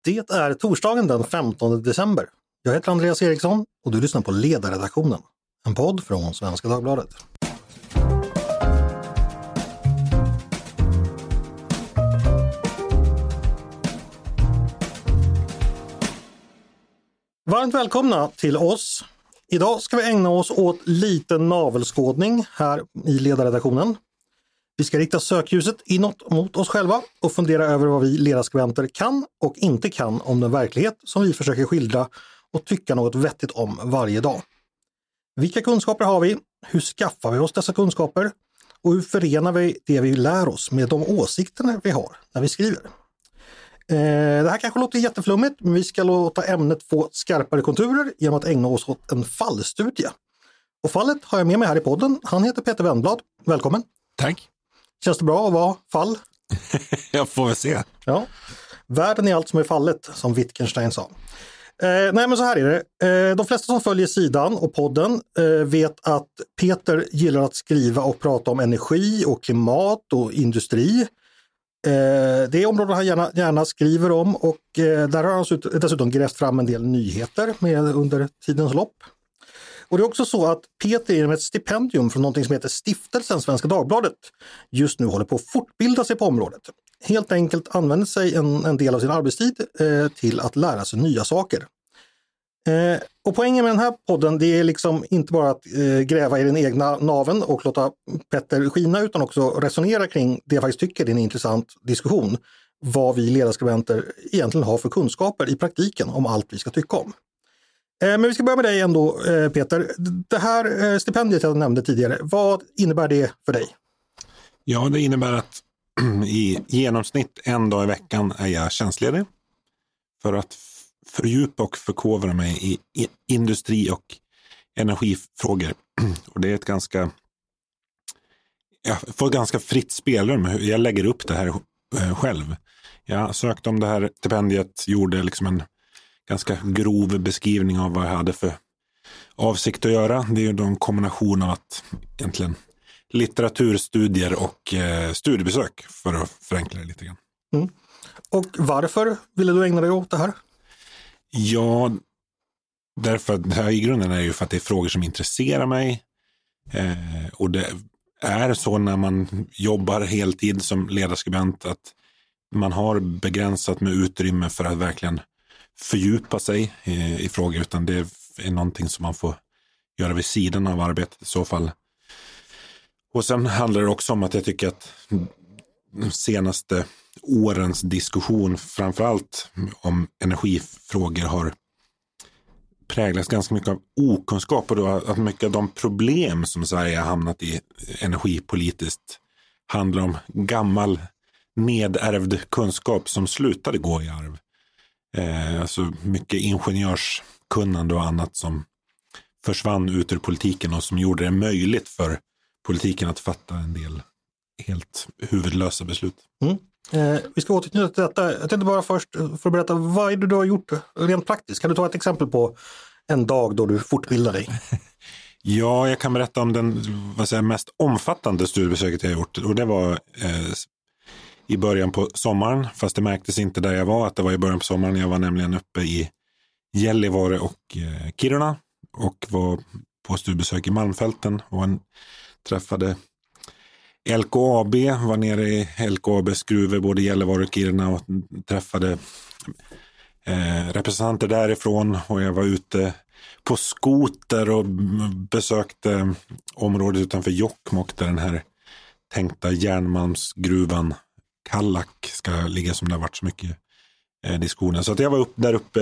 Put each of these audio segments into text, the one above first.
Det är torsdagen den 15 december. Jag heter Andreas Eriksson och du lyssnar på Ledarredaktionen, en podd från Svenska Dagbladet. Varmt välkomna till oss. Idag ska vi ägna oss åt lite navelskådning här i Ledarredaktionen. Vi ska rikta sökljuset inåt mot oss själva och fundera över vad vi ledarskribenter kan och inte kan om den verklighet som vi försöker skildra och tycka något vettigt om varje dag. Vilka kunskaper har vi? Hur skaffar vi oss dessa kunskaper? Och hur förenar vi det vi lär oss med de åsikterna vi har när vi skriver? Det här kanske låter jätteflummigt, men vi ska låta ämnet få skarpare konturer genom att ägna oss åt en fallstudie. Och fallet har jag med mig här i podden. Han heter Peter Wennblad. Välkommen! Tack! Känns det bra att vara fall? Jag får väl se. Ja. Världen är allt som är fallet, som Wittgenstein sa. Nej, men så här är det. De flesta som följer sidan och podden vet att Peter gillar att skriva och prata om energi och klimat och industri. Det är områden han gärna skriver om och där har han dessutom grävt fram en del nyheter under tidens lopp. Och det är också så att Peter genom ett stipendium från någonting som heter Stiftelsen Svenska Dagbladet just nu håller på att fortbilda sig på området. Helt enkelt använder sig en del av sin arbetstid till att lära sig nya saker. Och poängen med den här podden, det är liksom inte bara att gräva i den egna naven och låta Petter skina, utan också resonera kring det jag faktiskt tycker är en intressant diskussion. Vad vi ledarskribenter egentligen har för kunskaper i praktiken om allt vi ska tycka om. Men vi ska börja med dig ändå, Peter. Det här stipendiet jag nämnde tidigare, vad innebär det för dig? Ja, det innebär att i genomsnitt en dag i veckan är jag tjänstledig för att fördjupa och förkovra mig i industri- och energifrågor. Och det är jag får ganska fritt spelrum. Jag lägger upp det här själv. Jag sökte om det här stipendiet, gjorde liksom en ganska grov beskrivning av vad jag hade för avsikt att göra. Det är ju en kombination av att egentligen litteraturstudier och studiebesök, för att förenkla det lite grann. Mm. Och varför ville du ägna dig åt det här? Ja, därför att det här i grunden är ju för att det är frågor som intresserar mig. Och det är så när man jobbar heltid som ledarskribent att man har begränsat med utrymme för att verkligen fördjupa sig i frågor, utan det är någonting som man får göra vid sidan av arbetet i så fall. Och sen handlar det också om att jag tycker att de senaste årens diskussion framförallt om energifrågor har präglats ganska mycket av okunskap, och då att mycket av de problem som Sverige har hamnat i energipolitiskt handlar om gammal nedärvd kunskap som slutade gå i arv. Alltså mycket ingenjörskunnande och annat som försvann ut ur politiken och som gjorde det möjligt för politiken att fatta en del helt huvudlösa beslut. Mm. Vi ska återknyta till detta. Jag tänkte bara först för att berätta, vad är det du har gjort rent praktiskt? Kan du ta ett exempel på en dag då du fortbildar dig? Ja, jag kan berätta om den mest omfattande studiebesöket jag har gjort. Och det var i början på sommaren, fast det märktes inte där jag var att det var i början på sommaren. Jag var nämligen uppe i Gällivare och Kiruna och var på studiebesök i Malmfälten och träffade LKAB, var nere i LKABs gruvor både Gällivare och Kiruna och träffade representanter därifrån, och jag var ute på skoter och besökte området utanför Jokkmokk där den här tänkta järnmalmsgruvan Kallak ska ligga, som det har varit så mycket diskussioner. Så att jag var där uppe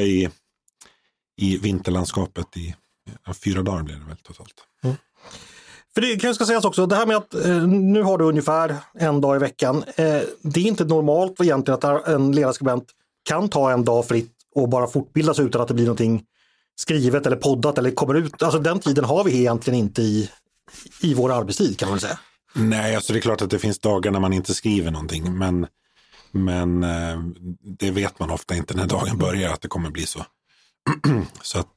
i vinterlandskapet i 4 dagar blev det väl totalt. Mm. För det kanske ska sägas också, det här med att nu har du ungefär en dag i veckan. Det är inte normalt egentligen att en ledarskribent kan ta en dag fritt och bara fortbilda sig utan att det blir någonting skrivet eller poddat eller kommer ut. Alltså den tiden har vi egentligen inte i vår arbetstid, kan man säga. Nej, alltså det är klart att det finns dagar när man inte skriver någonting, men det vet man ofta inte när dagen börjar att det kommer bli så. Så att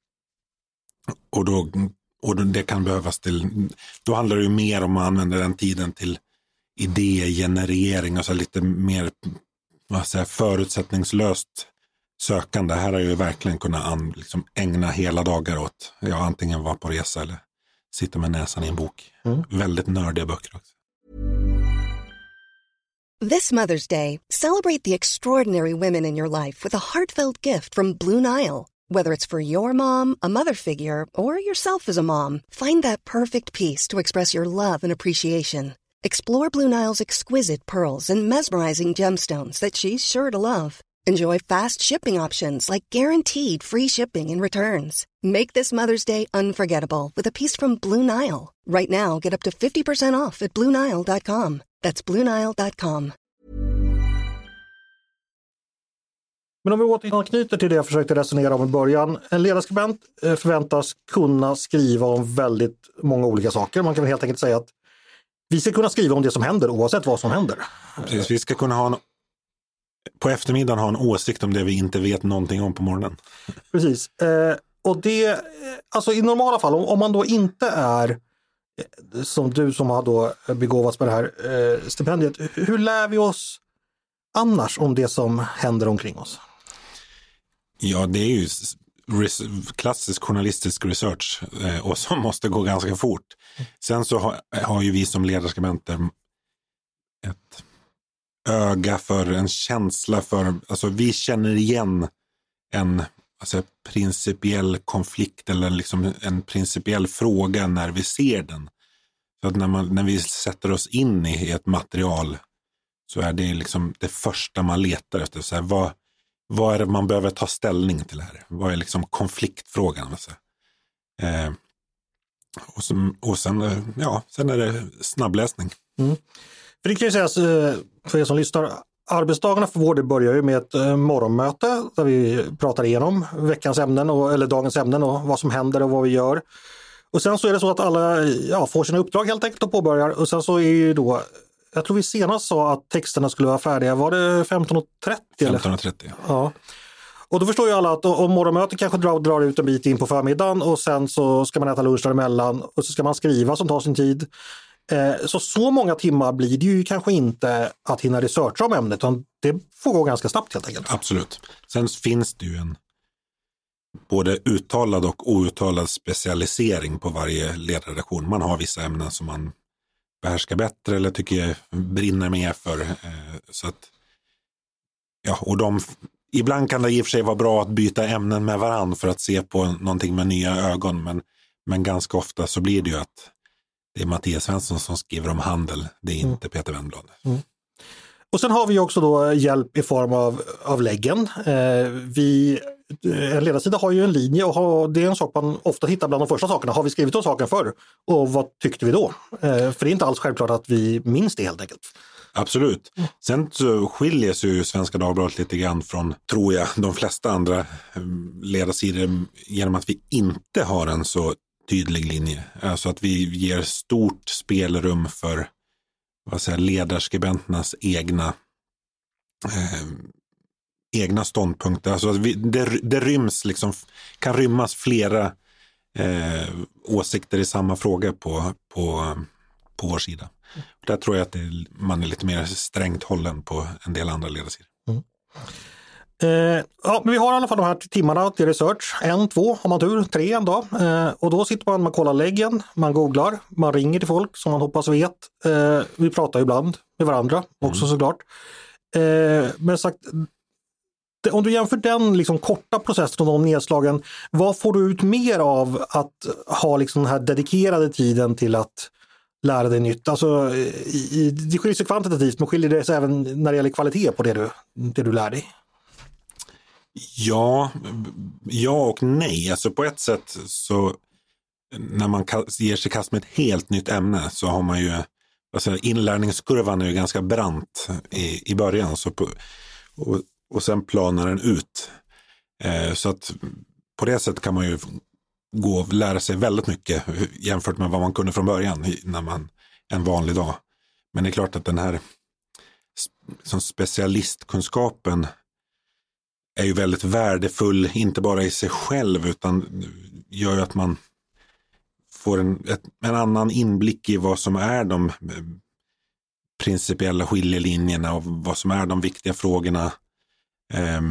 och det kan behövas då handlar det ju mer om att använda den tiden till idégenerering och så lite mer förutsättningslöst sökande. Här har jag ju verkligen kunnat liksom ägna hela dagar åt. Jag antingen var på resa eller sitter med näsan i en bok. Väldigt nördiga böcker också. This Mother's Day, celebrate the extraordinary women in your life with a heartfelt gift from Blue Nile. Whether it's for your mom, a mother figure, or yourself as a mom, find that perfect piece to express your love and appreciation. Explore Blue Nile's exquisite pearls and mesmerizing gemstones that she's sure to love. Enjoy fast shipping options like guaranteed free shipping and returns. Make this Mother's Day unforgettable with a piece from Blue Nile. Right now, get up to 50% off at BlueNile.com. That's BlueNile.com. Men om vi återknyter till det jag försökte resonera om i början. En ledarskribent förväntas kunna skriva om väldigt många olika saker. Man kan helt enkelt säga att vi ska kunna skriva om det som händer oavsett vad som händer. Precis, vi ska kunna på eftermiddagen ha en åsikt om det vi inte vet någonting om på morgonen. Precis. Och det, alltså i normala fall, om man då inte är som du som har då begåvats med det här stipendiet, hur lär vi oss annars om det som händer omkring oss? Ja, det är ju klassisk journalistisk research och som måste gå ganska fort. Sen så har ju vi som ledarskribenter ett öga för en känsla för, alltså vi känner igen en principiell konflikt eller liksom en principiell fråga när vi ser den. Så att när vi sätter oss in i ett material så är det liksom det första man letar efter. Så här, vad är det man behöver ta ställning till här? Vad är liksom konfliktfrågan? Sen är det snabbläsning. För det kan ju sägas, för er som lyssnar, arbetsdagarna för vår del börjar ju med ett morgonmöte där vi pratar igenom veckans ämnen eller dagens ämnen och vad som händer och vad vi gör. Och sen så är det så att alla får sina uppdrag helt enkelt och påbörjar. Och sen så är ju då, jag tror vi senast sa att texterna skulle vara färdiga. Var det 15.30? 15.30, ja. Och då förstår ju alla att om morgonmötet kanske drar ut en bit in på förmiddagen och sen så ska man äta lunch däremellan och så ska man skriva som tar sin tid. Så många timmar blir det ju kanske inte att hinna researcha om ämnet, utan det får gå ganska snabbt helt enkelt. Absolut. Sen finns det ju en både uttalad och outtalad specialisering på varje ledarredaktion. Man har vissa ämnen som man behärskar bättre eller tycker brinner mer för. Så att, och ibland kan det i och för sig vara bra att byta ämnen med varann för att se på någonting med nya ögon, men ganska ofta så blir det ju att det är Mattias Svensson som skriver om handel, det är inte Peter Wennblad. Och sen har vi också då hjälp i form av läggen. En ledarsida har ju en linje och det är en sak man ofta hittar bland de första sakerna. Har vi skrivit om saken förr? Och vad tyckte vi då? För det är inte alls självklart att vi minns det helt enkelt. Absolut. Sen så skiljer sig ju Svenska Dagbladet lite grann från, tror jag, de flesta andra ledarsidor genom att vi inte har en så tydlig linje. Alltså att vi ger stort spelrum för ledarskribenternas egna ståndpunkter. Alltså att det ryms liksom, kan rymmas flera åsikter i samma fråga på vår sida. Där tror jag att man är lite mer strängt hållen på en del andra ledarsidor. Men vi har i alla fall de här timmarna till research. 1, 2, har man tur, 3 en dag. Och då sitter man kollar läggen, man googlar, man ringer till folk som man hoppas vet. Vi pratar ibland med varandra också såklart. Men sagt, om du jämför den liksom korta processen och de nedslagen, vad får du ut mer av att ha liksom den här dedikerade tiden till att lära dig nytt? Alltså, det skiljer sig kvantitativt, men skiljer det sig även när det gäller kvalitet på det du lär dig? Ja och nej. Alltså på ett sätt så när man ger sig kast med ett helt nytt ämne så har man ju, alltså inlärningskurvan är ju ganska brant i början och sen planar den ut. Så att på det sättet kan man ju gå och lära sig väldigt mycket jämfört med vad man kunde från början en vanlig dag. Men det är klart att den här som specialistkunskapen är ju väldigt värdefull, inte bara i sig själv utan gör ju att man får en annan inblick i vad som är de principiella skiljelinjerna och vad som är de viktiga frågorna.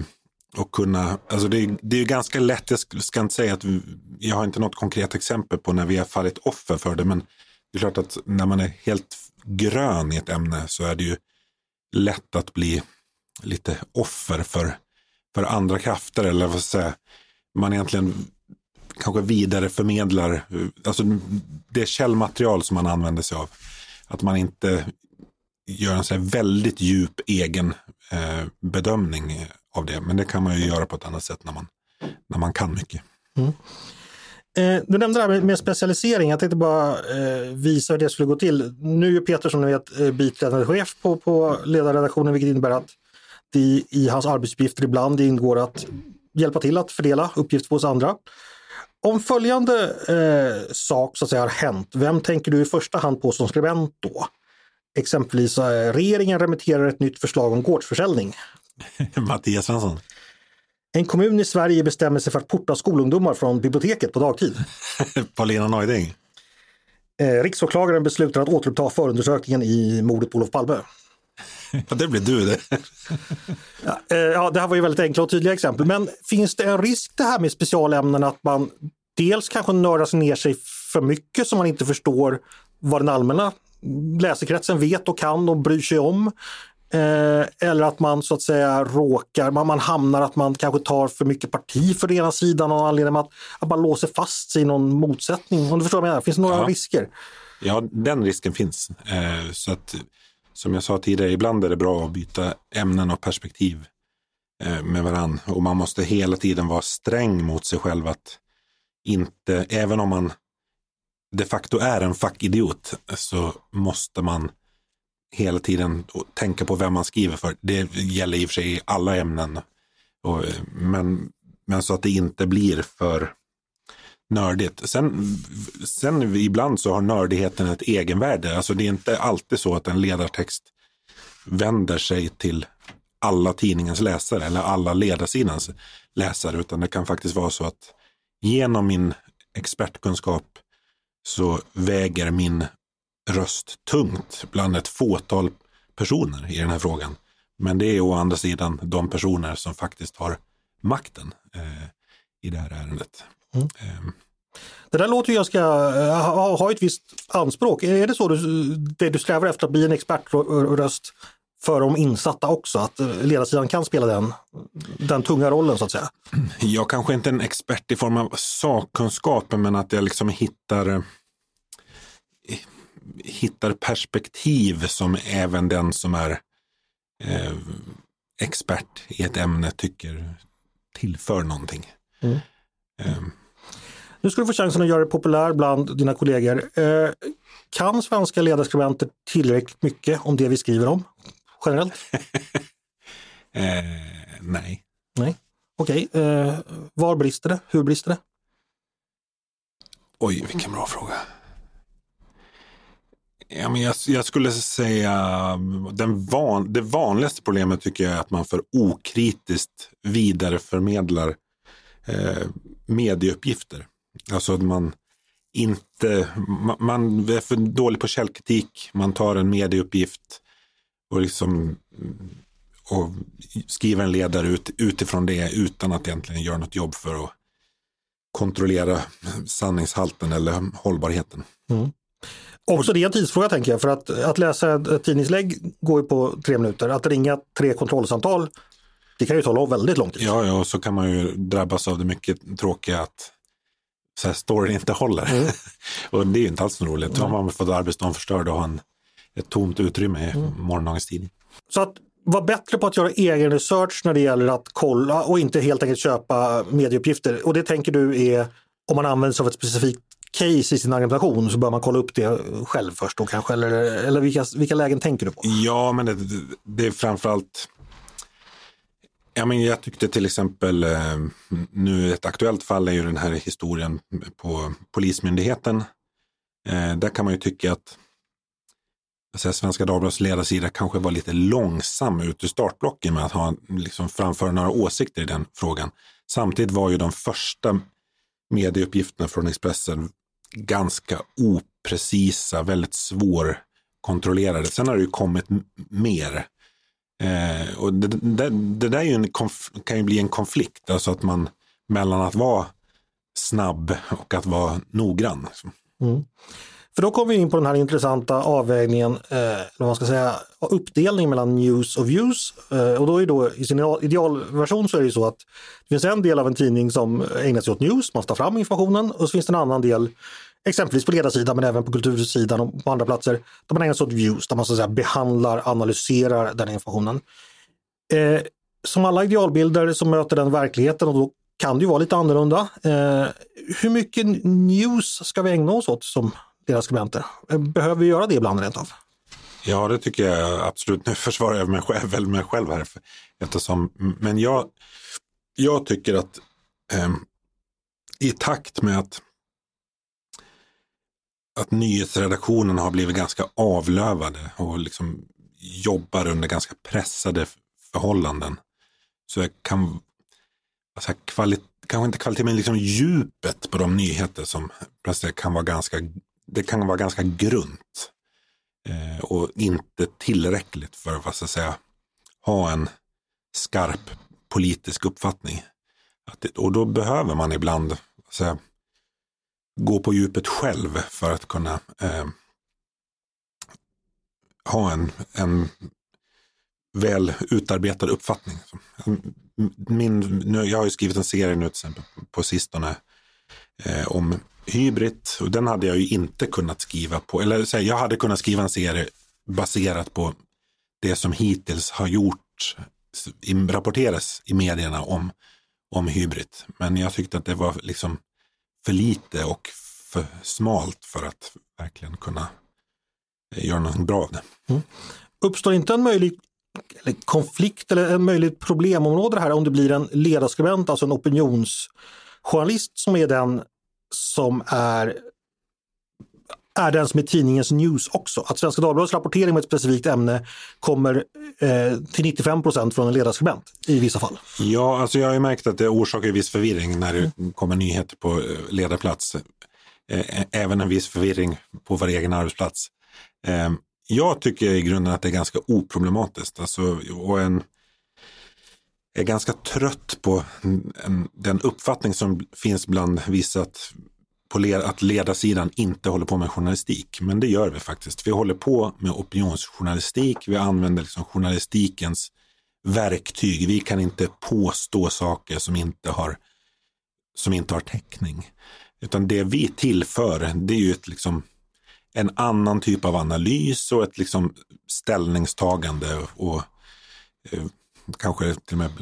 och kunna, alltså det är ju ganska lätt, jag ska inte säga att jag har inte något konkret exempel på när vi har fallit offer för det, men det är klart att när man är helt grön i ett ämne så är det ju lätt att bli lite offer för andra krafter, eller vad ska jag säga, man egentligen kanske vidare förmedlar, alltså det källmaterial som man använder sig av, att man inte gör en så här väldigt djup egen bedömning av det, men det kan man ju göra på ett annat sätt när man kan mycket. Mm. Du nämnde det här med specialisering. Jag tänkte bara visa hur det skulle gå till. Nu är Peter, som ni vet, biträdande chef på ledarredaktionen, vilket innebär att det i hans arbetsuppgifter ibland ingår att hjälpa till att fördela uppgifter på oss andra. Om följande sak så att säga har hänt, vem tänker du i första hand på som skribent då? Exempelvis regeringen remitterar ett nytt förslag om gårdsförsäljning. Mattias Svensson. En kommun i Sverige bestämmer sig för att porta skolungdomar från biblioteket på dagtid. Paulina Neuding. Riksåklagaren beslutar att återuppta förundersökningen i mordet på Olof Palme. Ja, det blir du det. Ja, det här var ju väldigt enkla och tydliga exempel. Men finns det en risk det här med specialämnen att man dels kanske nördar ner sig för mycket så man inte förstår vad den allmänna läsekretsen vet och kan och bryr sig om? Eller att man så att säga man hamnar att man kanske tar för mycket parti för den ena sidan och anledning att man låser fast sig i någon motsättning. Om du förstår vad jag menar, finns det några risker? Ja, den risken finns. Så att, som jag sa tidigare, ibland är det bra att byta ämnen och perspektiv med varann. Och man måste hela tiden vara sträng mot sig själv att inte, även om man de facto är en fackidiot, så måste man hela tiden tänka på vem man skriver för. Det gäller i och för sig i alla ämnen. Men så att det inte blir för nördigt. Sen ibland så har nördigheten ett egenvärde. Alltså det är inte alltid så att en ledartext vänder sig till alla tidningens läsare eller alla ledarsidans läsare, utan det kan faktiskt vara så att genom min expertkunskap så väger min röst tungt bland ett fåtal personer i den här frågan. Men det är å andra sidan de personer som faktiskt har makten i det här ärendet. Det där låter ju jag ska ha ett visst anspråk. Är det så du strävar efter att bli en expertröst för de insatta också? Att ledarsidan kan spela den tunga rollen så att säga? Jag kanske inte är en expert i form av sakkunskapen, men att jag liksom hittar perspektiv som även den som är expert i ett ämne tycker tillför någonting. Nu ska du få chansen att göra det populär bland dina kollegor. Kan svenska ledarskribenter tillräckligt mycket om det vi skriver om? Generellt? Nej. Okej. Var brister det? Hur brister det? Oj, vilken bra fråga. Ja, men jag skulle säga det vanligaste problemet tycker jag är att man för okritiskt vidareförmedlar medieuppgifter. Alltså att man är för dålig på källkritik, man tar en medieuppgift och skriver en ledare utifrån det utan att egentligen göra något jobb för att kontrollera sanningshalten eller hållbarheten. Också det är en tidsfråga tänker jag, för att läsa ett tidningslägg går ju på 3 minuter. Att ringa 3 kontrollsamtal, det kan ju ta väldigt lång tid. Ja, och så kan man ju drabbas av det mycket tråkiga att så här storyn inte håller. Och det är ju inte alls roligt. Om man får arbetsdagen förstörd och ha ett tomt utrymme i morgondagens tidning. Så att vara bättre på att göra egen research när det gäller att kolla och inte helt enkelt köpa medieuppgifter. Och det tänker du är, om man använder sig av ett specifikt case i sin argumentation, så bör man kolla upp det själv först då kanske, eller vilka lägen tänker du på? Ja, men det är framförallt, jag tyckte till exempel nu ett aktuellt fall är ju den här historien på Polismyndigheten. Där kan man ju tycka att Svenska Dagbladets ledarsida kanske var lite långsam ut i startblocken med att framföra några åsikter i den frågan. Samtidigt var ju de första medieuppgifterna från Expressen ganska oprecisa, väldigt svårkontrollerade. Sen har det ju kommit mer Och det där är ju kan ju bli en konflikt, alltså att man mellan att vara snabb och att vara noggrann. Mm. För då kommer vi in på den här intressanta avvägningen, vad man ska säga, uppdelning mellan news och views. Och då är då i sin idealversion så är det så att det finns en del av en tidning som ägnar sig åt news, man tar fram informationen, och så finns det en annan del, exempelvis på ledarsidan men även på kultursidan och på andra platser, där man ägnar sig åt views, där man så att säga behandlar, analyserar den informationen. Som alla idealbilder så möter den verkligheten, och då kan det ju vara lite annorlunda. Hur mycket news ska vi ägna oss åt som deras skribenter? Behöver vi göra det ibland rent av? Ja, det tycker jag absolut. Nu försvarar jag mig själv här. Men jag tycker att i takt med att nyhetsredaktionen har blivit ganska avlövade och liksom jobbar under ganska pressade förhållanden, så kan alltså kanske inte kvalitet, men liksom djupet på de nyheter som plötsligt kan vara ganska grunt och inte tillräckligt för att, vad ska jag säga, ha en skarp politisk uppfattning. Och då behöver man ibland gå på djupet själv för att kunna ha en väl utarbetad uppfattning. Jag har ju skrivit en serie nu till exempel på sistone om Hybrid, och den hade jag ju inte kunnat skriva på, eller jag hade kunnat skriva en serie baserat på det som hittills har rapporteras i medierna om Hybrid, men jag tyckte att det var liksom för lite och för smalt för att verkligen kunna göra något bra av det. Uppstår inte en möjlig konflikt eller en möjligt problemområde här om det blir en ledarskribent, alltså en opinionsjournalist som är den som är den som är tidningens news också? Att Svenska Dagbladets rapportering med ett specifikt ämne kommer till 95% från en ledarskribent i vissa fall? Ja, alltså jag har ju märkt att det orsakar viss förvirring när det kommer nyheter på ledarplats. Även en viss förvirring på vår egen arbetsplats. Jag tycker i grunden att det är ganska oproblematiskt. Alltså, och är ganska trött på den uppfattning som finns bland vissa att ledarsidan inte håller på med journalistik. Men det gör vi faktiskt. Vi håller på med opinionsjournalistik. Vi använder liksom journalistikens verktyg. Vi kan inte påstå saker som inte har täckning. Utan det vi tillför, det är ju en annan typ av analys och ett ställningstagande och kanske till och med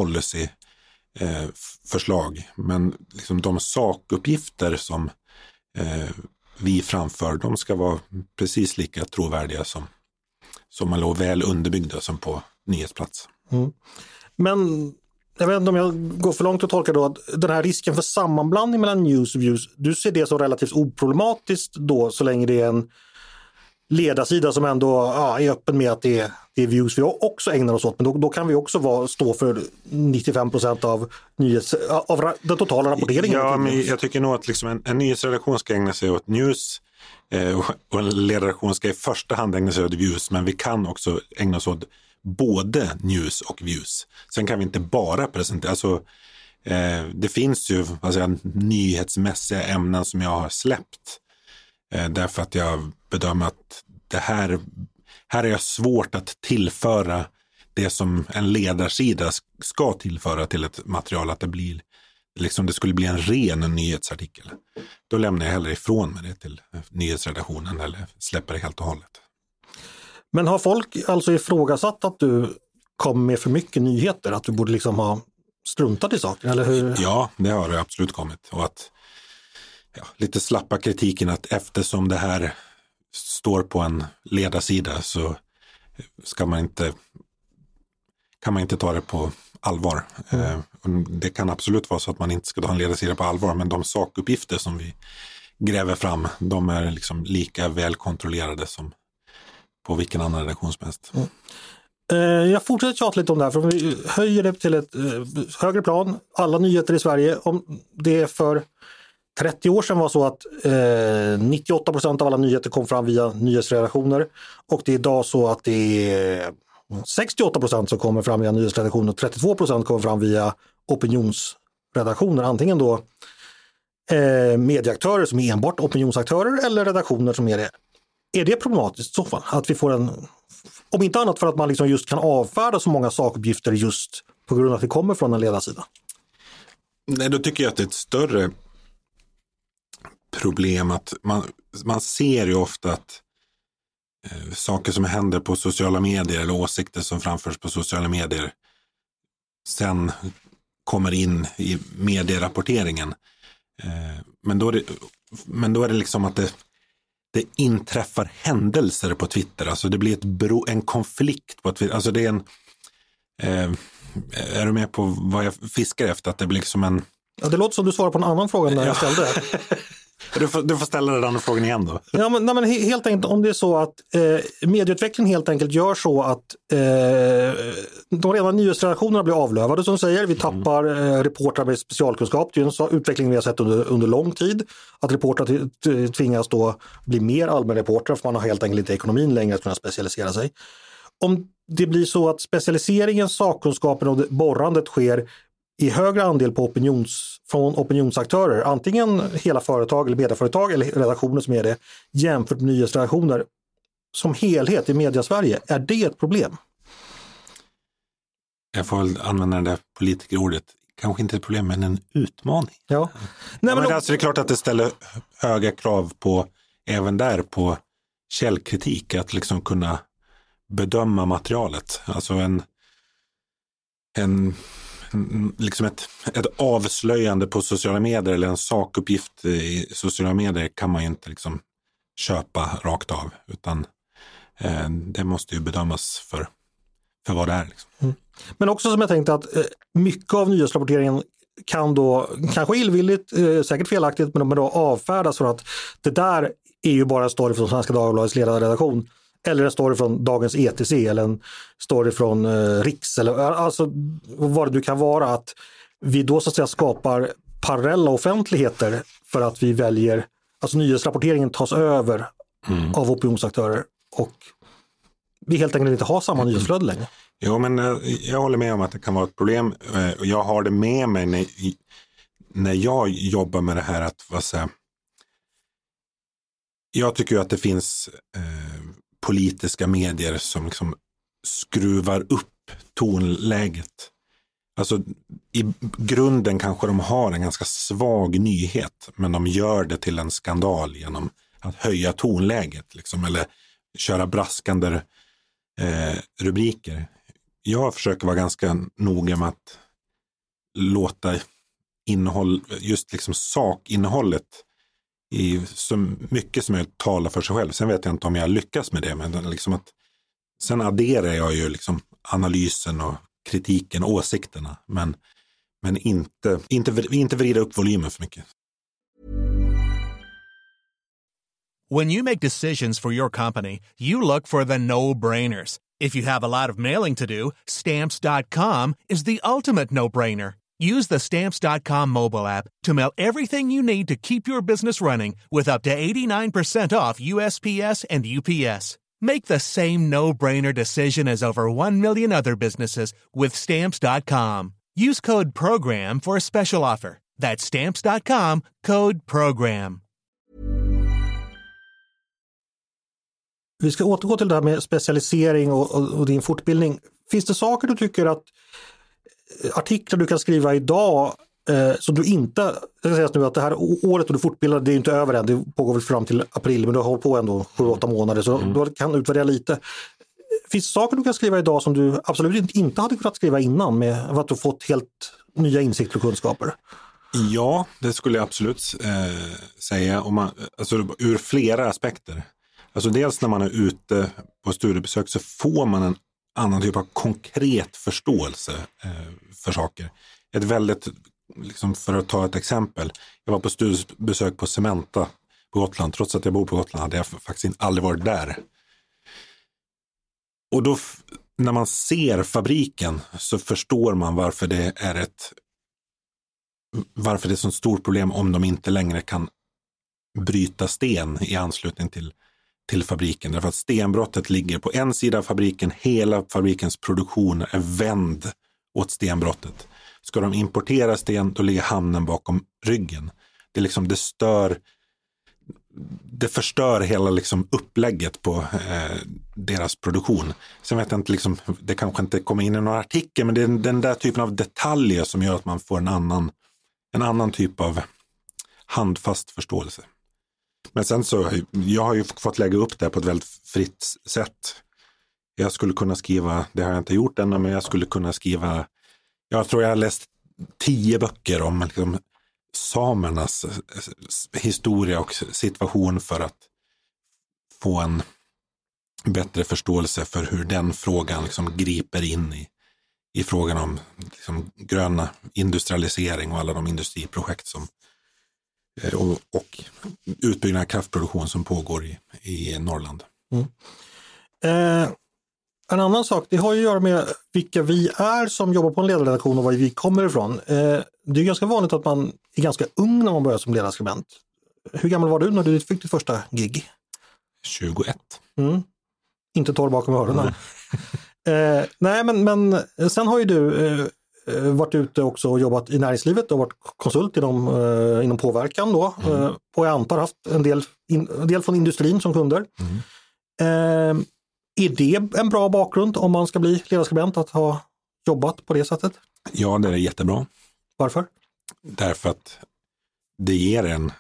policyförslag. Men de sakuppgifter som vi framför, de ska vara precis lika trovärdiga som man låg väl underbyggda som på nyhetsplats. Mm. Men jag vet inte om jag går för långt att tolka då att den här risken för sammanblandning mellan news och views, du ser det som relativt oproblematiskt då, så länge det är en ledarsida som ändå är öppen med att det är views vi också ägnar oss åt, men då kan vi också stå för 95% av den totala rapporteringen. Ja, men jag tycker nog att en nyhetsredaktion ska ägna sig åt news och en ledarredaktion ska i första hand ägna sig åt views, men vi kan också ägna oss åt både news och views. Sen kan vi inte bara presentera, det finns ju nyhetsmässiga ämnen som jag har släppt därför att jag bedömer att det här är jag svårt att tillföra det som en ledarsida ska tillföra till ett material, att det blir det skulle bli en ren nyhetsartikel. Då lämnar jag hellre ifrån mig det till nyhetsredaktionen eller släpper det helt och hållet. Men har folk alltså ifrågasatt att du kom med för mycket nyheter? Att du borde ha struntat i saker, eller hur? Ja, det har det absolut kommit. Och att lite slappa kritiken att eftersom det här står på en ledarsida så kan man inte ta det på allvar. Det kan absolut vara så att man inte ska ta en ledarsida på allvar, men de sakuppgifter som vi gräver fram, de är lika väl kontrollerade som på vilken annan redaktion som helst. Jag fortsätter tjata lite om det här, för om vi höjer det till ett högre plan, alla nyheter i Sverige, om det för 30 år sedan var så att 98% av alla nyheter kom fram via nyhetsredaktioner, och det är idag så att det är 68% som kommer fram via nyhetsredaktioner och 32% kommer fram via opinionsredaktioner. Antingen då medieaktörer som är enbart opinionsaktörer eller redaktioner som är det. Är det problematiskt i så fall? Att vi får om inte annat för att man liksom just kan avfärda så många sakuppgifter just på grund av att det kommer från en ledarsida? Nej, då tycker jag att det är ett större problem att man ser ju ofta att saker som händer på sociala medier eller åsikter som framförs på sociala medier sen kommer in i medierapporteringen. Men då är det liksom att det inträffar händelser på Twitter. Alltså det blir en konflikt på Twitter. Alltså det är är du med på vad jag fiskar efter? Att det blir liksom en... Ja, det låter som du svarar på en annan fråga när jag ställde. Du får ställa den andra frågan igen då. Ja, men helt enkelt om det är så att medieutvecklingen helt enkelt gör så att de redan nyhetsredaktionerna blir avlövade som säger. Vi tappar reportrar med specialkunskap. Det är en utveckling vi har sett under lång tid. Att reportrar tvingas då bli mer allmänreportrar för man har helt enkelt inte ekonomin längre att kunna specialisera sig. Om det blir så att specialiseringen, sakkunskapen och borrandet sker i högre andel från opinionsaktörer, antingen hela företag eller medieföretag eller redaktioner som är det, jämfört med nyhetsredaktioner som helhet i mediasverige, är det ett problem? Jag får väl använda det politikerordet. Kanske inte ett problem, men en utmaning. Ja. Nej, men alltså det är klart att det ställer höga krav på, även där, på källkritik, att liksom kunna bedöma materialet. Alltså liksom ett avslöjande på sociala medier eller en sakuppgift i sociala medier kan man ju inte liksom köpa rakt av, utan det måste ju bedömas för vad det är. Liksom. Mm. Men också som jag tänkte att mycket av nyhetsrapporteringen kan då, kanske illvilligt, säkert felaktigt, men då avfärdas för att det där är ju bara en story från Svenska Dagbladets ledarredaktion. Eller en story från Dagens ETC eller en story från Riks eller alltså vad det du kan vara, att vi då så att säga skapar parallella offentligheter för att vi väljer, alltså nyhetsrapporteringen tas över av opinionsaktörer och vi helt enkelt inte har samma nyhetsflöde längre. Jo, men jag håller med om att det kan vara ett problem. Jag har det med mig när jag jobbar med det här att vad säga, jag tycker ju att det finns politiska medier som liksom skruvar upp tonläget. Alltså i grunden kanske de har en ganska svag nyhet, men de gör det till en skandal genom att höja tonläget liksom, eller köra braskande rubriker. Jag försöker vara ganska noga med att låta just liksom sakinnehållet i så mycket som jag talar för sig själv. Sen vet jag inte om jag lyckas med det, men liksom att sen adderar jag ju liksom analysen och kritiken, åsikterna, men inte vrida upp volymen för mycket. When you make decisions for your company, you look for the no-brainers. If you have a lot of mailing to do, Stamps.com is the ultimate no-brainer. Use the Stamps.com mobile app to mail everything you need to keep your business running with up to 89% off USPS and UPS. Make the same no-brainer decision as over 1 million other businesses with Stamps.com. Use code PROGRAM for a special offer. That's Stamps.com, code PROGRAM. Vi ska återgå till det här med specialisering och din fortbildning. Finns det saker du tycker att artiklar du kan skriva idag som du inte, jag ska säga nu att det här året då du fortbildar, det är inte över än, det pågår väl fram till april, men du har hållit på ändå 7-8 månader så du kan utvärdera lite. Finns det saker du kan skriva idag som du absolut inte hade kunnat skriva innan med att du fått helt nya insikter och kunskaper? Ja, det skulle jag absolut säga. Alltså, ur flera aspekter. Alltså dels när man är ute på studiebesök så får man en annan typ av konkret förståelse för saker. Ett väldigt, liksom för att ta ett exempel, jag var på studiebesök på Cementa på Gotland. Trots att jag bor på Gotland hade jag faktiskt aldrig varit där. Och då när man ser fabriken så förstår man varför det är ett så stort problem om de inte längre kan bryta sten i anslutning till till fabriken. Därför att stenbrottet ligger på en sida av fabriken. Hela fabrikens produktion är vänd åt stenbrottet. Ska de importera sten, då ligger hamnen bakom ryggen. Det är liksom, det förstör hela liksom upplägget på deras produktion. Sen vet jag inte, liksom, det kanske inte kommer in i några artikel, men det är den där typen av detaljer som gör att man får en annan typ av handfast förståelse. Men sen så, jag har ju fått lägga upp det på ett väldigt fritt sätt. Jag skulle kunna skriva, det har jag inte gjort ännu, men jag skulle kunna skriva, jag tror jag har läst 10 böcker om liksom, samernas historia och situation för att få en bättre förståelse för hur den frågan liksom griper in i frågan om liksom gröna industrialisering och alla de industriprojekt som och utbyggnad av kraftproduktion som pågår i Norrland. En annan sak, det har ju att göra med vilka vi är som jobbar på en ledarredaktion och var vi kommer ifrån. Det är ganska vanligt att man är ganska ung när man börjar som ledarskribent. Hur gammal var du när du fick ditt första gig? 21. Inte torr bakom öronen. Nej, men sen har ju du varit ute också och jobbat i näringslivet och varit konsult inom påverkan då. Och jag antar haft en del från industrin som kunder. Är det en bra bakgrund om man ska bli ledarskribent att ha jobbat på det sättet? Ja, det är jättebra. Varför? Därför att det ger en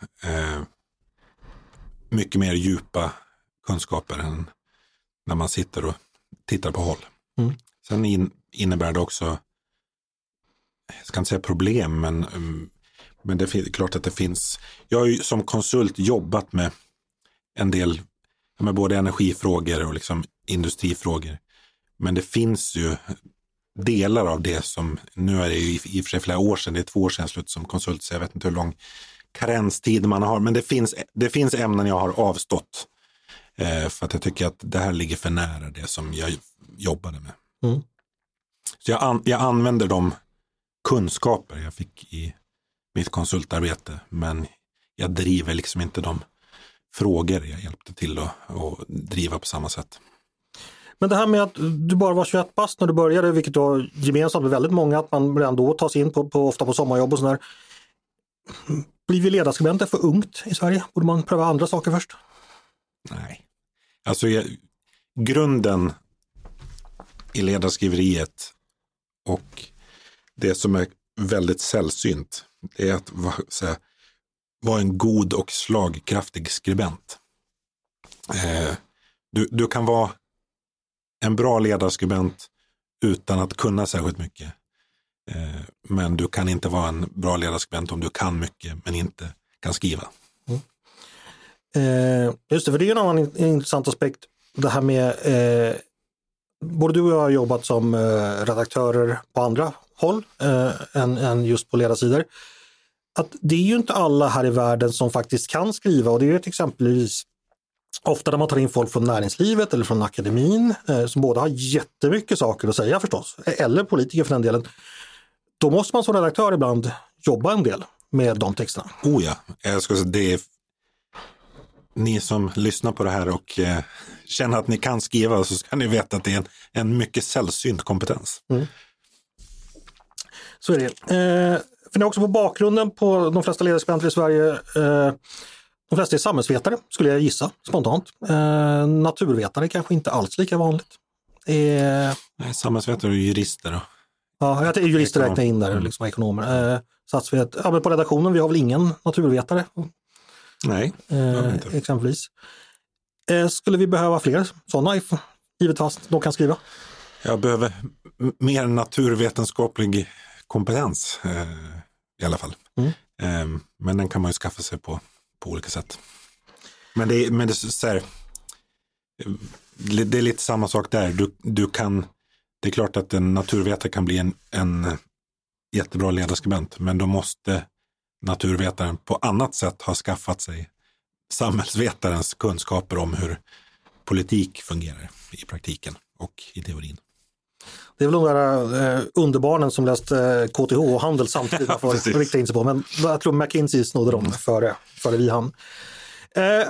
mycket mer djupa kunskaper än när man sitter och tittar på håll. Sen innebär det också, jag ska inte säga problem, men det är klart att det finns. Jag har ju som konsult jobbat med en del med både energifrågor och liksom industrifrågor. Men det finns ju delar av det som, nu är det ju i och för sig flera år sedan, det är 2 år sedan slut som konsult, så jag vet inte hur lång karenstid man har, men det finns ämnen jag har avstått för att jag tycker att det här ligger för nära det som jag jobbade med. Så jag använder de kunskaper jag fick i mitt konsultarbete, men jag driver liksom inte de frågor jag hjälpte till att driva på samma sätt. Men det här med att du bara var 21 bast när du började, vilket var gemensamt med väldigt många, att man redan då tas in ofta på sommarjobb och sådär. Blir vi ledarskribenter för ungt i Sverige? Borde man pröva andra saker först? Nej. Alltså grunden i ledarskriveriet och det som är väldigt sällsynt, det är att vara en god och slagkraftig skribent. Du kan vara en bra ledarskribent utan att kunna särskilt mycket. Men du kan inte vara en bra ledarskribent om du kan mycket men inte kan skriva. Just det, för det är en annan intressant aspekt. Det här med både du och jag har jobbat som redaktörer på andra håll än just på ledarsidor. Att det är ju inte alla här i världen som faktiskt kan skriva, och det är ju exempelvis ofta när man tar in folk från näringslivet eller från akademin som båda har jättemycket saker att säga förstås, eller politiker för den delen. Då måste man som redaktör ibland jobba en del med de texterna. Oh ja, jag ska säga, det är ni som lyssnar på det här och känner att ni kan skriva, så ska ni veta att det är en mycket sällsynt kompetens. Så är det. För ni är också på bakgrunden på de flesta ledarskribenter i Sverige. De flesta är samhällsvetare, skulle jag gissa spontant. Naturvetare kanske inte alls lika vanligt. Nej, samhällsvetare och jurister då. Ja, jag tänker jurister räknar in där, liksom ekonomer. Men på redaktionen, vi har väl ingen naturvetare? Nej, inte. Exempelvis. Skulle vi behöva fler sådana, givet fast de kan skriva? Jag behöver mer naturvetenskaplig kompetens i alla fall. Men den kan man ju skaffa sig på olika sätt. Men det är lite samma sak där. Det är klart att en naturvetare kan bli en jättebra ledarskribent, men då måste naturvetaren på annat sätt ha skaffat sig samhällsvetarens kunskaper om hur politik fungerar i praktiken och i teorin. Det är väl de där underbarnen som läste KTH och handel samtidigt man får rikta in sig på. Men jag tror McKinsey snodde dem före vi hann.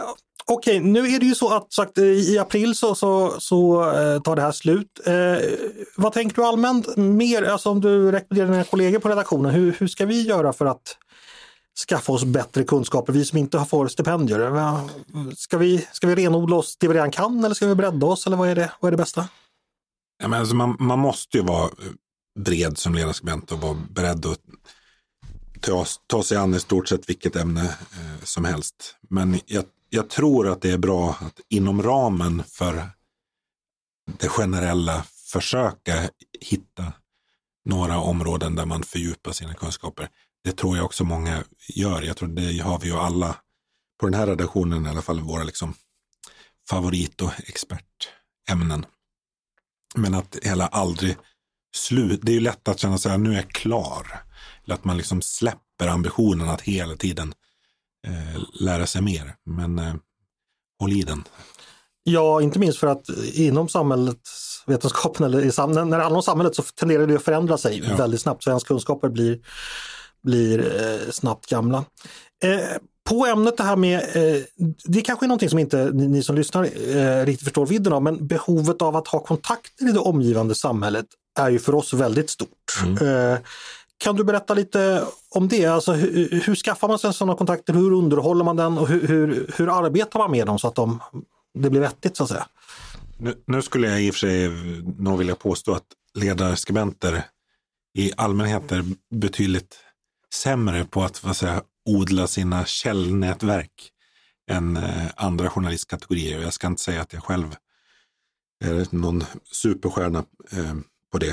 Okej, nu är det ju så att sagt, i april så tar det här slut. Vad tänker du allmänt mer, alltså om du rekommenderar dina kollegor på redaktionen, hur ska vi göra för att skaffa oss bättre kunskaper, vi som inte får stipendier? Ska vi renodla oss till vad vi redan kan, eller ska vi bredda oss, eller vad är det bästa? Ja, men alltså man måste ju vara bred som ledarskribent och vara beredd att ta sig an i stort sett vilket ämne som helst. Men jag tror att det är bra att inom ramen för det generella försöka hitta några områden där man fördjupar sina kunskaper. Det tror jag också många gör. Jag tror det har vi ju alla på den här redaktionen, i alla fall våra liksom favorit- och expertämnen. Men att hela aldrig slut. Det är ju lätt att känna sig att nu är jag klar. Eller att man liksom släpper ambitionen att hela tiden lära sig mer. Men håll i den. Ja, inte minst för att inom samhällsvetenskapen eller när det handlar om samhället så tenderar det att förändra sig väldigt snabbt. Så ens kunskaper blir snabbt gamla. På ämnet det här med, det kanske är någonting som inte ni som lyssnar riktigt förstår vidden av, men behovet av att ha kontakter i det omgivande samhället är ju för oss väldigt stort. Kan du berätta lite om det? Alltså, hur skaffar man sig sådana kontakter? Hur underhåller man den? Och hur arbetar man med dem så att det blir vettigt, så att säga? Nu skulle jag i och för sig nog vilja påstå att ledarskribenter i allmänhet är betydligt sämre på att odla sina källnätverk än andra journalistkategorier. Jag ska inte säga att jag själv är någon superstjärna på det.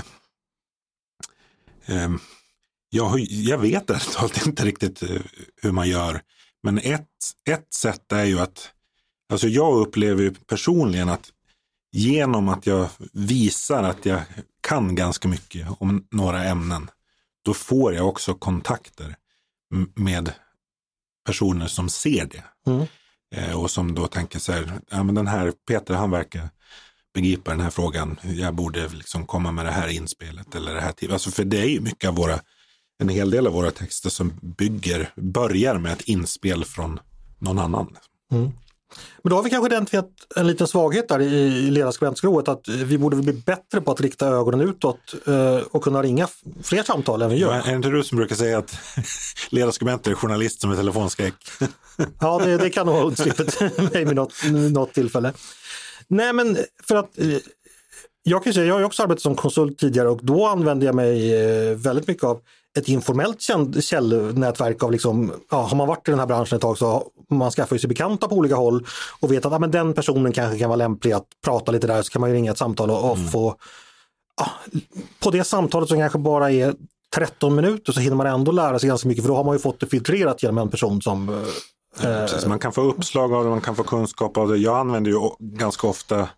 Jag vet inte riktigt hur man gör. Men ett sätt är ju att, alltså jag upplever ju personligen att genom att jag visar att jag kan ganska mycket om några ämnen, då får jag också kontakter med personer som ser det. Och som då tänker så här, ja men den här Peter, han verkar begripa den här frågan, jag borde liksom komma med det här inspelet eller det här till. Alltså för det är ju mycket av en hel del av våra texter som börjar med ett inspel från någon annan. Men då har vi kanske identifierat en liten svaghet där i ledarskribentskroet, att vi borde bli bättre på att rikta ögonen utåt och kunna ringa fler samtal än vi gör. Är det inte du som brukar säga att ledarskribenter är journalist som är telefonskräck? Ja, det kan nog ha undslipit mig vid något tillfälle. Nej, men för att jag kan säga, jag har ju också arbetat som konsult tidigare, och då använde jag mig väldigt mycket av ett informellt källnätverk av liksom, har man varit i den här branschen ett tag så man skaffar sig bekanta på olika håll och vet att men den personen kanske kan vara lämplig att prata lite där, så kan man ju ringa ett samtal och få på det samtalet som kanske bara är 13 minuter så hinner man ändå lära sig ganska mycket, för då har man ju fått det filtrerat genom en person som precis, man kan få uppslag av det, man kan få kunskap av det. Jag använder ju ganska ofta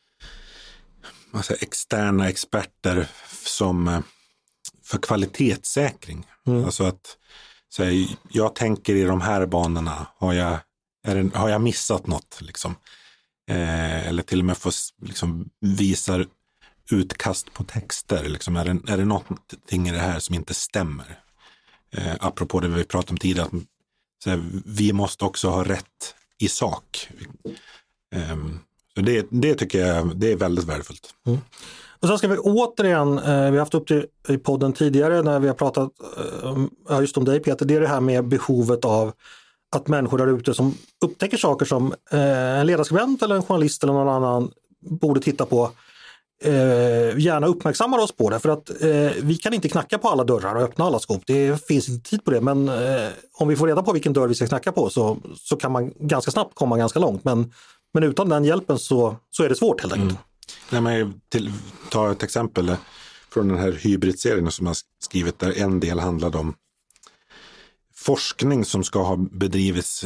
externa experter som för kvalitetssäkring. Alltså att jag tänker i de här banorna, har jag missat något liksom? Eller till och med få liksom visar utkast på texter liksom. Är det någonting i det här som inte stämmer? Apropå det vi pratade om tidigare, att vi måste också ha rätt i sak. Så det tycker jag, det är väldigt värdefullt. Och sen ska vi återigen, vi har haft upp det i podden tidigare när vi har pratat just om dig Peter, det är det här med behovet av att människor där ute som upptäcker saker som en ledarskribent eller en journalist eller någon annan borde titta på, gärna uppmärksammar oss på det, för att vi kan inte knacka på alla dörrar och öppna alla skåp, det finns inte tid på det, men om vi får reda på vilken dörr vi ska knacka på så kan man ganska snabbt komma ganska långt, men utan den hjälpen så är det svårt helt enkelt. Nej, men ta ett exempel från den här hybridserien som jag skrivit, där en del handlade om forskning som ska ha bedrivits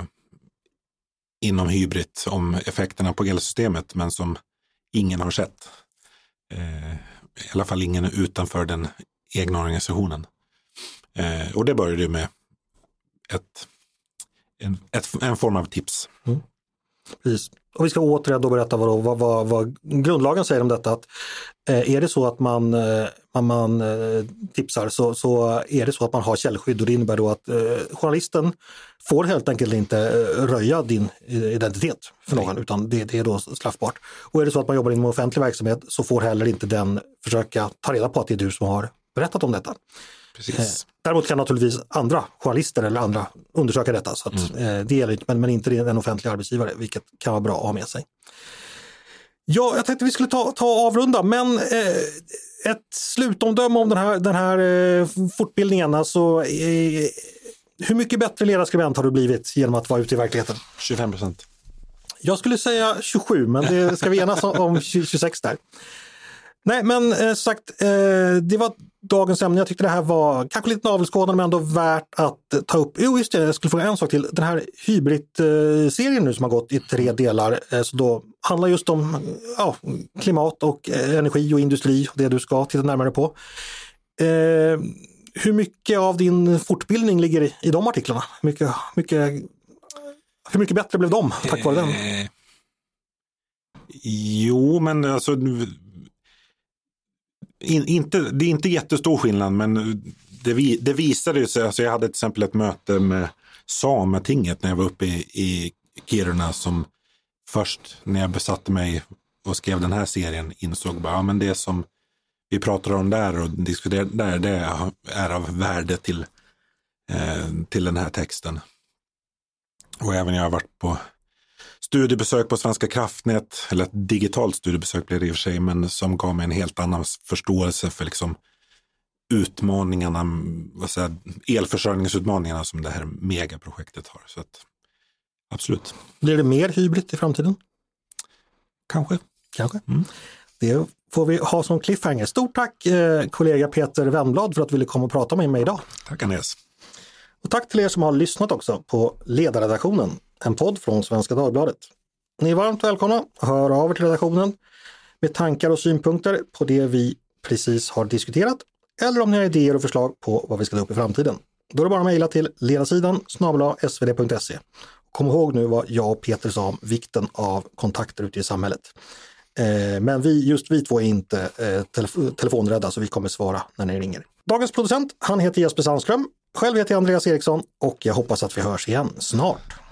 inom hybrid om effekterna på elsystemet, men som ingen har sett. I alla fall ingen utanför den egna organisationen. Och det började med en form av tips. Precis. Och vi ska återigen då berätta vad grundlagen säger om detta. Att, är det så att man tipsar så är det så att man har källskydd, och det innebär då att journalisten får helt enkelt inte röja din identitet för någon, utan det är då straffbart. Och är det så att man jobbar inom offentlig verksamhet så får heller inte den försöka ta reda på att det är du som har berättat om detta. Precis. Däremot kan naturligtvis andra journalister eller andra undersöka detta, så att, det gäller inte, men inte en offentlig arbetsgivare, vilket kan vara bra att ha med sig. Ja, jag tänkte vi skulle ta avrunda, men ett slutomdöme om den här fortbildningen, alltså hur mycket bättre ledarskribent har du blivit genom att vara ute i verkligheten? 25%. Jag skulle säga 27, men det ska vi enas om 26 där. Nej, men sagt, det var dagens ämne. Jag tyckte det här var kanske lite navelskådande, men ändå värt att ta upp. Jo, just det, jag skulle fråga en sak till. Den här Hybrid-serien nu som har gått i 3 delar, så då handlar just om klimat och energi och industri, och det du ska titta närmare på. Hur mycket av din fortbildning ligger i de artiklarna? Hur mycket bättre blev de tack vare den? Jo, men alltså det är inte jättestor skillnad, men det visade sig. Alltså jag hade till exempel ett möte med Sametinget när jag var uppe i Kiruna, som först när jag besatte mig och skrev den här serien insåg bara, men det som vi pratar om där och diskuterar där, det är av värde till den här texten. Och även jag har varit på studiebesök på Svenska kraftnät, eller ett digitalt studiebesök blev det i och för sig, men som gav mig en helt annan förståelse för liksom utmaningarna, elförsörjningsutmaningarna som det här megaprojektet har. Så att, absolut. Blir det mer hybrid i framtiden? Kanske. Mm. Det får vi ha som cliffhanger. Stort tack kollega Peter Wennblad för att du ville komma och prata med mig idag. Tack Andreas. Och tack till er som har lyssnat också på Ledarredaktionen, en podd från Svenska Dagbladet. Ni är varmt välkomna att höra av er till redaktionen med tankar och synpunkter på det vi precis har diskuterat, eller om ni har idéer och förslag på vad vi ska ta upp i framtiden. Då är det bara att mejla till ledarsidan@svd.se. Kom ihåg nu vad jag och Peter sa om vikten av kontakter ute i samhället. Men vi två är inte telefonrädda, så vi kommer svara när ni ringer. Dagens producent, han heter Jesper Sandström. Själv heter jag Andreas Eriksson och jag hoppas att vi hörs igen snart.